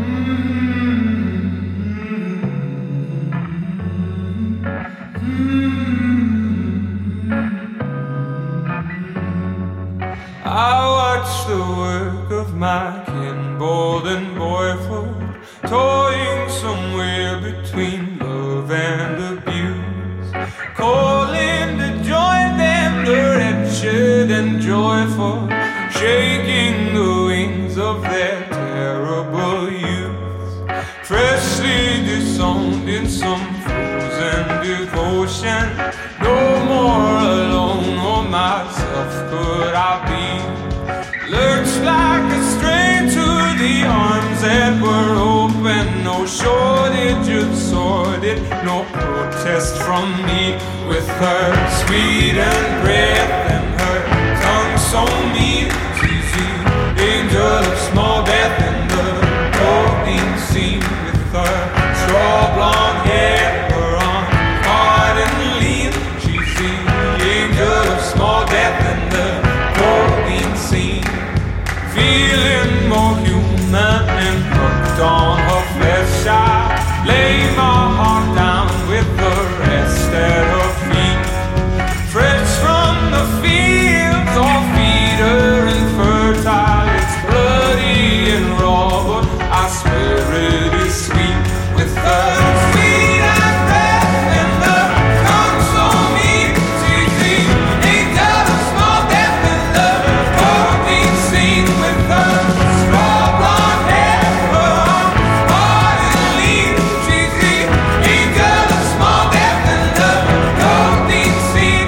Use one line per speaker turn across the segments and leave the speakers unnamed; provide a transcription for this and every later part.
I watch the work of my kin, bold and boyful, toying somewhere between love and abuse, calling to join them, the wretched and joyful, shaking the wings of their terrible youth, freshly disowned in some frozen devotion. No more alone or myself could I be, lurched like a stray to the arms that were open. No shortage of sordid, no protest from me. With her sweet and breath and her tongue so mean, she's the angel of small death in the golden scene. With her straw blonde hair, her arm hard and lean, she's the angel of small death in the golden scene. Feeling more human and hooked on her flesh, I lay my heart down with the rest at her feet. Fresh from the fields, all feeder and fertile, it's bloody and raw, but I swear it is sweet. With her sweet and breath and the tongue so mean, she's the angel of small death in the golden scene. With her straw blonde hair, her arms hard and lean, she's the angel of small death in the golden scene.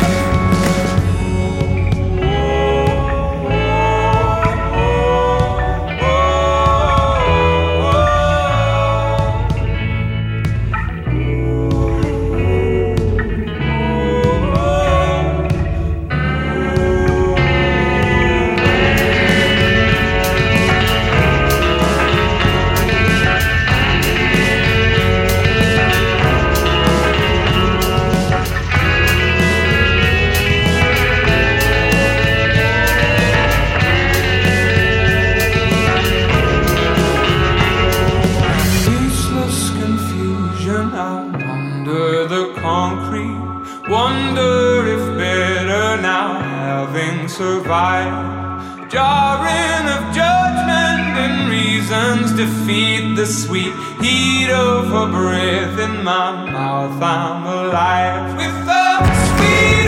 Ceaseless confusion, I wander the concrete, wonder if better now having survived. Jarring of judgment and reasons defeat the sweet heat of her breath in my mouth. I'm alive with the sweet